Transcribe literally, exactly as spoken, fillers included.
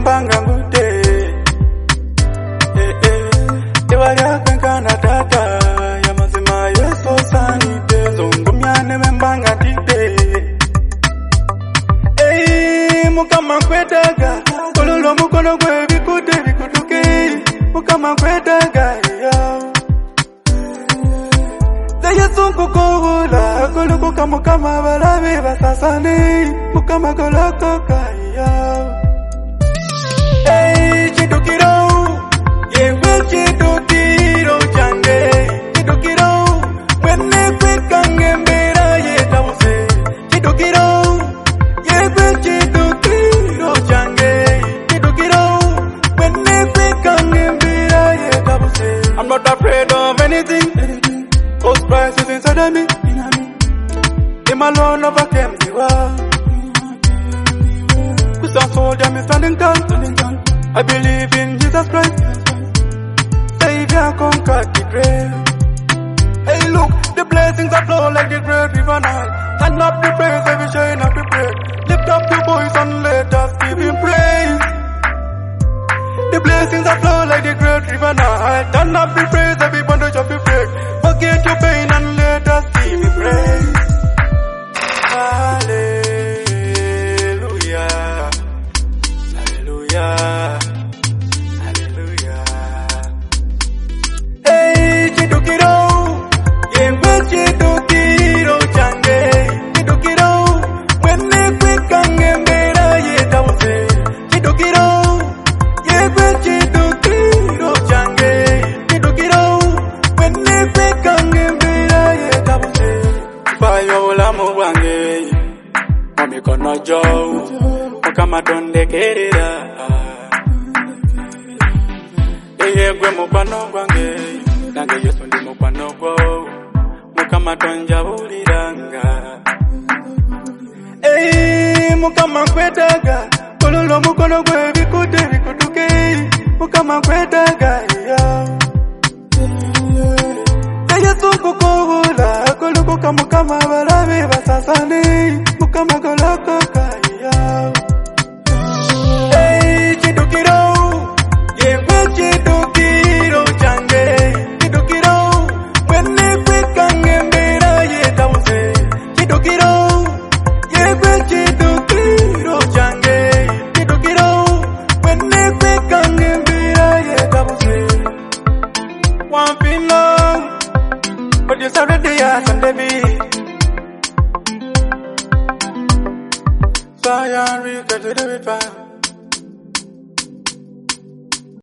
mbanga ngute eh eh Tewaya kankana tata ya mazima yeso sanite zongumyane mbanga tite eh mukama kwetaga kololo mukono gwe bikude bikutuke mukama kwetaga yo Yesu kukola koluko kama kama balabe basasane mukama koloko kaya Hey chidukiro yewe chidukiro change chidukiro mwene kwekange mbera yetabuse chidukiro yewe chidukiro change chidukiro mwene kwekange mbera yetabuse I'm not afraid of anything Ghost Christ is inside of me. Him alone overcame the world. Christian soldier, me standing tall. I believe in Jesus Christ. Savior conquered the grave. Hey look, the blessings that flow like the great river Nile. Turn up the praise, every shine of the praise. Lift up your voice and let us give him praise. The blessings that flow like the great river Nile. Turn up the praise, every bondage of the praise. Forget your pain and let us give you praise. Hallelujah. Hallelujah. Hallelujah. Hey, chidukiro. Yewe chidukiro change. Chidukiro. Mwene kwekange mbera yetabuse. Chidukiro. Yewe chidukiro change. Chidukiro. Mwene kwekange mbera yetabuse. Bayo lamu wange. Mamikono jow. Mukama tondekerera. Eye gwe mukwano gwange. Nange Yesu ndi mukwano gwo. Mukama tonjabuliranga. Ey mukama kwetaga. Kololo mukono gwe bikude bikutuke. Mukama kwetaga yo. Yesu kukola koluko kama kama balabe basasane mukama koloko kaya Hey chidukiro yewe chidukiro change chidukiro mwene kwekange mbera yetabuse chidukiro yewe chidukiro change chidukiro mwene kwekange mbera yetabuse One thing love But you saw the day and the beat. So I am real to do it fine.